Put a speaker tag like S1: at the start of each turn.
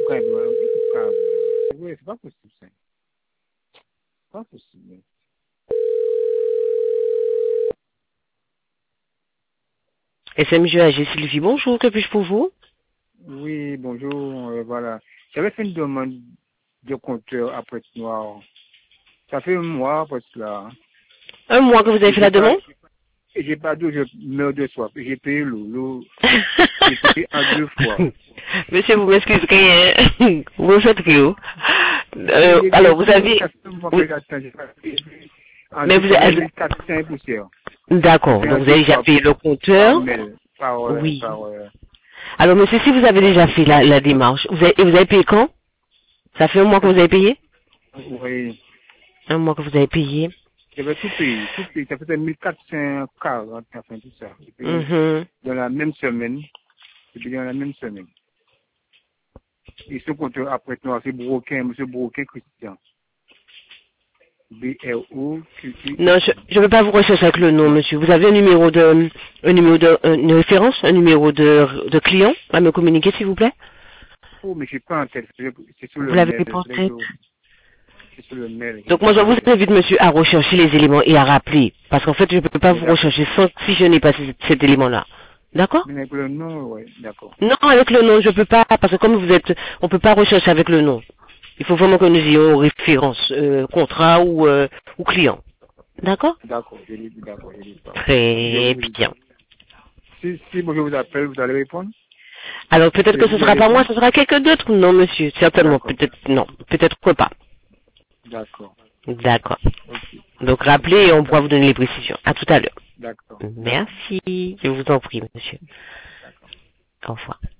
S1: Oui, c'est pas possible, ça. Pas possible.
S2: SMGAG Sylvie, bonjour, que puis-je pour vous?
S1: Oui, bonjour, voilà. J'avais fait une demande de compteur après noir. Ça fait un mois, parce que là.
S2: Un mois que vous avez
S1: Et
S2: fait la demande?
S1: j'ai pas d'eau, je meurs de soif. J'ai payé l'eau. L'eau, j'ai payé en 2 fois.
S2: Monsieur, vous m'excuserez, hein. Vous me faites rire.
S1: Oui,
S2: Alors, vous avez...
S1: ça fait un mois
S2: Oui,
S1: que j'attends. J'ai pas payé. En
S2: mais
S1: tout,
S2: vous
S1: ça fait
S2: avez...
S1: 1400 poussières. J'ai
S2: D'accord,
S1: payé en
S2: donc vous
S1: 2
S2: avez déjà
S1: fois
S2: payé le
S1: par
S2: compteur?
S1: mail,
S2: Oui.
S1: par,
S2: Alors, monsieur, si vous avez déjà fait la démarche, et vous avez payé quand? Ça fait un mois que vous avez payé?
S1: oui.
S2: Un mois que vous avez payé.
S1: J'avais tout payé. Ça faisait 1440, enfin tout ça. J'ai payé
S2: Mhm.
S1: dans la même semaine. J'ai payé dans la même semaine. Et ce compteur après noir, c'est Broquin, monsieur Broquin Christian.
S2: Non,
S1: BROQUIN.
S2: je ne veux pas vous rechercher avec le nom, monsieur. Vous avez une référence, un numéro de client à me communiquer, s'il vous plaît?
S1: Oh, mais j'ai pas en tête. C'est sur
S2: Vous
S1: le
S2: l'avez
S1: mail.
S2: pas en tête?
S1: C'est sur le mail. J'ai
S2: Donc moi,
S1: pas
S2: je
S1: en
S2: vous
S1: tête.
S2: invite, monsieur, à rechercher les éléments et à rappeler. Parce qu'en fait, je ne peux pas
S1: Mais
S2: vous
S1: d'accord.
S2: rechercher si je n'ai pas cet élément-là. D'accord?
S1: Mais avec le nom, ouais, d'accord.
S2: Non, avec le nom, je peux pas, parce que comme vous êtes, on peut pas rechercher avec le nom. Il faut vraiment que nous ayons référence, contrat ou client. D'accord?
S1: D'accord, je l'ai dit, d'accord, je l'ai pas.
S2: Très bien.
S1: Si moi je vous appelle, vous allez répondre?
S2: Alors peut-être que ce
S1: Vous allez
S2: sera pas moi,
S1: répondre?
S2: ce sera quelqu'un d'autre. Non, monsieur, certainement.
S1: D'accord,
S2: Peut-être non, peut-être que pas.
S1: d'accord.
S2: D'accord.
S1: Ok,
S2: Donc rappelez et on pourra vous
S1: d'accord,
S2: donner les précisions. À tout à l'heure.
S1: d'accord, d'accord,
S2: Merci. Je vous en prie, monsieur.
S1: d'accord.
S2: Au revoir.